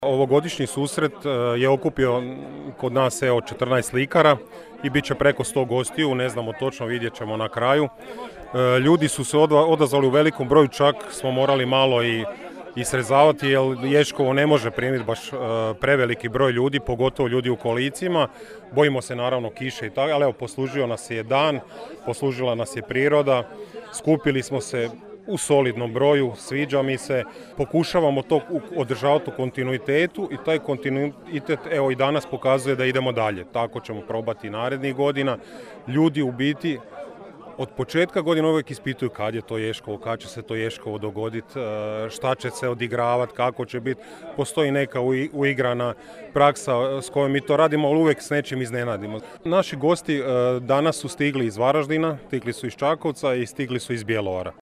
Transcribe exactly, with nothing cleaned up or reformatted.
Ovogodišnji susret je okupio kod nas evo četrnaest slikara i bit će preko sto gostiju, ne znamo točno, vidjet ćemo na kraju. Ljudi su se odazvali u velikom broju, čak smo morali malo i, i srezavati jer Ježkovo ne može primiti baš preveliki broj ljudi, pogotovo ljudi u kolicima. Bojimo se naravno kiše i tako, ali evo poslužio nas je dan, poslužila nas je priroda, skupili smo se u solidnom broju, sviđa mi se, pokušavamo to održavati u kontinuitetu i taj kontinuitet evo i danas pokazuje da idemo dalje. Tako ćemo probati i narednih godina. Ljudi u biti od početka godine uvijek ispituju kad je to Ježkovo, kad će se to Ježkovo dogoditi, šta će se odigravati, kako će biti. Postoji neka uigrana praksa s kojom mi to radimo, ali uvijek s nečim iznenadimo. Naši gosti danas su stigli iz Varaždina, stigli su iz Čakovca i stigli su iz Bjelovara.